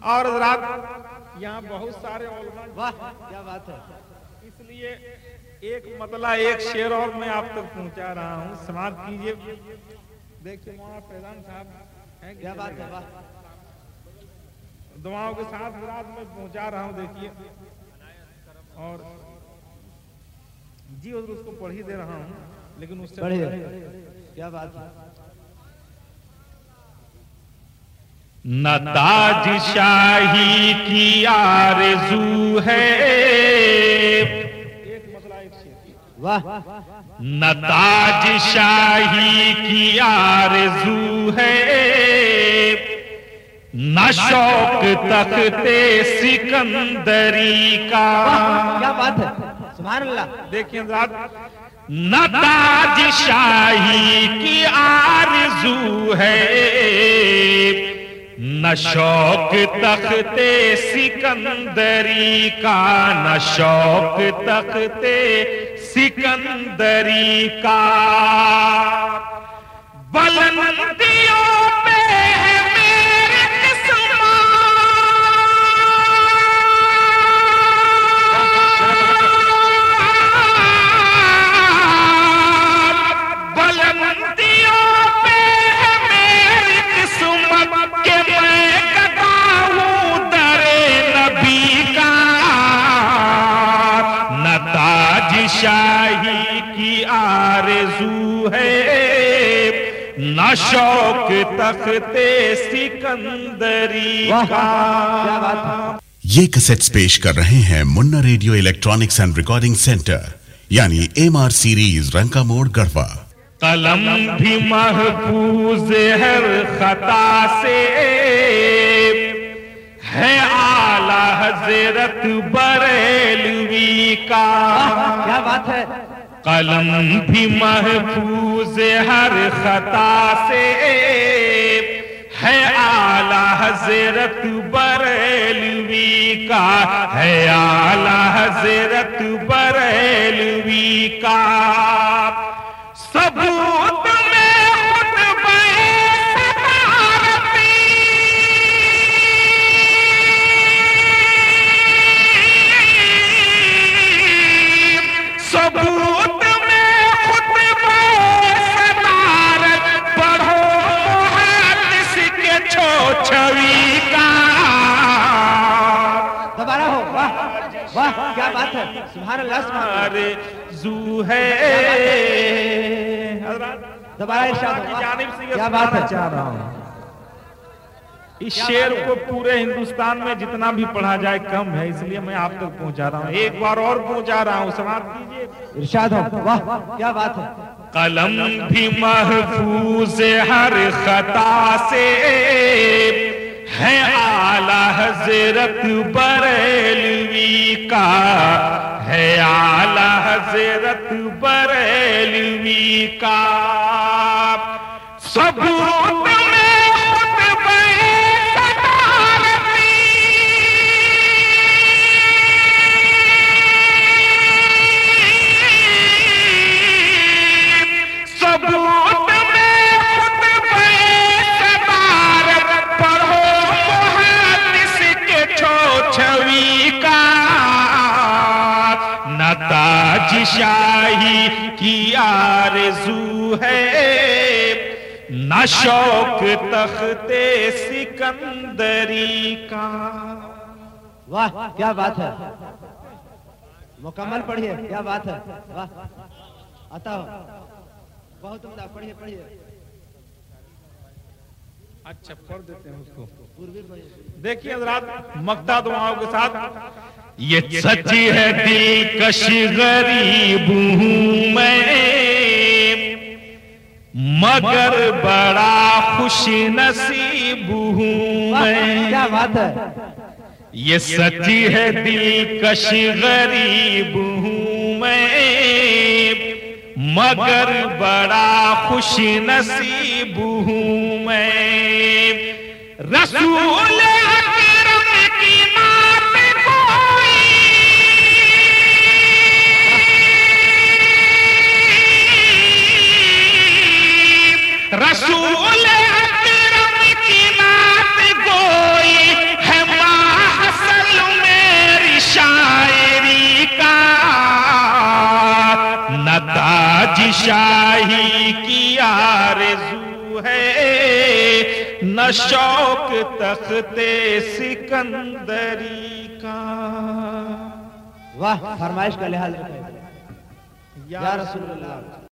और हजरात यहाँ बहुत सारे उलमा, वाह क्या बात है। इसलिए एक मतला एक शेर और मैं आप तक पहुंचा रहा हूँ, समाप्त कीजिए। देखिए मौलाना फैजान साहब हैं, क्या बात है। वाह दुआओं के साथ हजरात मैं पहुंचा रहा हूँ। देखिए और जी हुजूर उसको पढ़ ही दे रहा हूँ, लेकिन उससे बढ़िया क्या बात है। न ताज शाही की आरज़ू है, एक मतला एक शेर। वाह न ताज शाही की आरज़ू है, न शौक तख्ते सिकंदरी का। क्या बात है, सुभान अल्लाह। देखिए हज़रात, न ताज शाही की आरज़ू है, न शौक तख्ते सिकंदरी का, न शौक तख्ते सिकंदरी का। बुलंदियों पे है मेरी किस्मत, बुलंदियों पे है मेरी किस्मत के मैं गदा हूँ दरे नबी का। न ताज शाही की आरज़ू है, न शौक तख्ते सिकंदरी का। क्या बात है। ये कैसेट्स पेश कर रहे हैं Munna radio electronics and recording centre, यानी MR सीरीज, रंका मोड़, गढ़वा। कलम भी महफूज हर खता से है आला हजरत बरेलवी का। क्या बात है। कलम भी महफूज हर खता से है आला हजरत बरेलवी का, है आला हजरत बरेलवी का। सबूत में खुतबे सदारती, सबूत में खुतबे सदारत पढ़ो मुहद्दिस के छो-छवी का। दोबारा हो। वाह वाह क्या बात है, सुभान अल्लाह सुभान अल्लाह। जू है दोबारा इरशाद हो। की जानिब से क्या बात है। चाह रहा हूँ, इस शेर को पूरे हिंदुस्तान में जितना भी पढ़ा जाए कम है, इसलिए मैं आप तक पहुंचा रहा हूँ। एक बार और पहुंचा रहा हूँ, समाप्त कीजिए। इरशाद हो। वाह क्या बात है। कलम भी महफूज हर खता से है आला हजरत बरेलवी का, है आला हजरत बरेलवी का। सबूत में खुतबे सदारती, सबूत में खुतबे सदारत पढ़ो मुहद्दिस के छो-छवी का। न ताज शाही की आरज़ू है, न शौक तख्ते सिकंदरी का। वाह क्या बात है। मुकम्मल पढ़िए। क्या बात है। वाह आता हो, बहुत उम्दा। पढ़िए पढ़िए। अच्छा पढ़ देते हैं उसको। पूर्वी पढ़िए। देखिए हज़रात, मक्ता दुआओं के साथ। ये सच्ची है दिलकश गरीब हूँ मैं, मगर बड़ा खुश नसीब हूँ मैं। क्या बात है। ये सच्ची है दिलकश गरीब हूँ मैं, मगर बड़ा खुश नसीब हूँ मैं। रसूल अकरम की नात कोई, रसूल अकरम की नात कोई है शाही की आरज़ू है न शौक तख्ते सिकंदरी का। वाह, फरमाइश का लिहाज रखें या रसूल अल्लाह।